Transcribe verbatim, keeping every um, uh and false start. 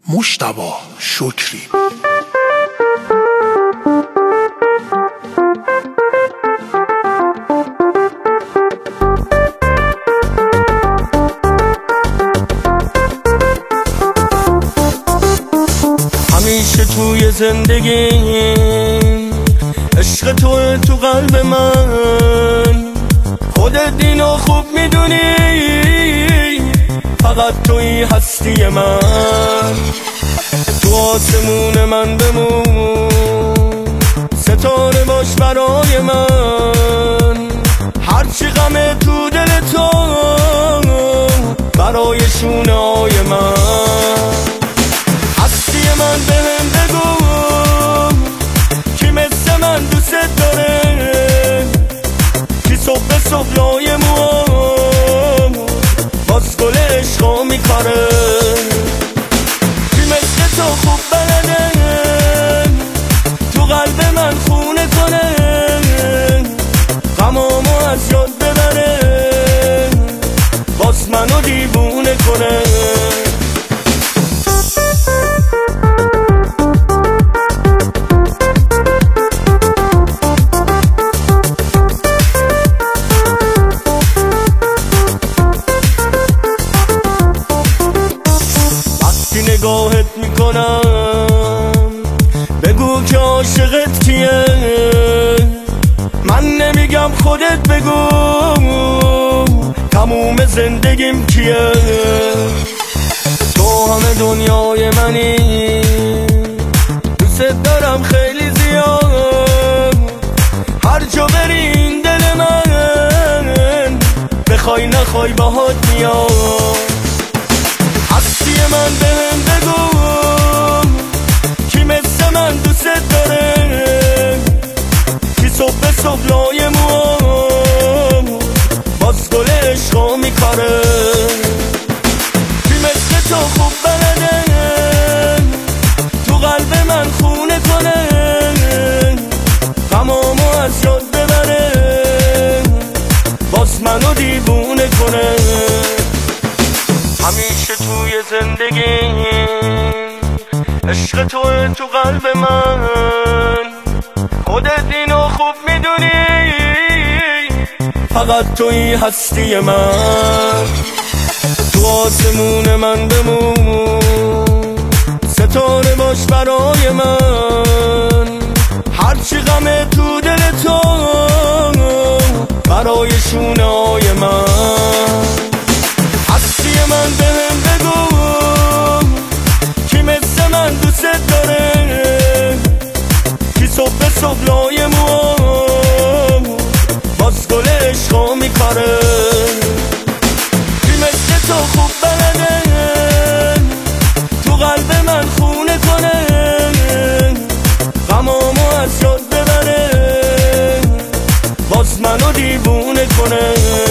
مجتبی شکری. همیشه توی زندگی عشق تو تو قلب من، خودت اینو خوب میدونی، فقط توی هستی من. تو آسمون من بمون، ستاره باش برای من، هرچی غمه تو دل تو برای شونه های من. هستی من بهم بگو کی مثل من دوست داره، کی صبح به صبح لای موام باز گل عشقا میکاره، کی مثل تو خوب بلده تو قلب من خونه کنه، غمامو از یاد ببره باز منو دیوونه کنه. نگاهت میکنم بگو که عاشقت کیه، من نمیگم خودت بگو تموم زندگیم کیه. تو همه دنیای منی، دوست دارم خیلی زیاد، هر جا بری این دل من بخوای نخوای باهات میاد. هستی من بهم بگو کی مثل من دوست داره، کی صبح به صبح لای موام باز گل عشقا میکاره، کی مثل تو خوب بلده تو قلب من خونه کنه، غمامو از یاد ببره باز منو دیوونه کنه. همیشه توی زندگی عشق تو تو قلب من، خودت اینو خوب میدونی، فقط توی هستی من. تو آسمون من بمون، ستاره باش برای من، هرچی غمه تو دل تو برای شونه های من. هستی من بهم بگو کی مثل من دوست داره، کی صبح به صبح لای موام باز گل عشقا میکاره، کی مثل تو خوب بلده تو قلب من خونه کنه، غمامو از یاد ببره باز منو دیوونه کنه.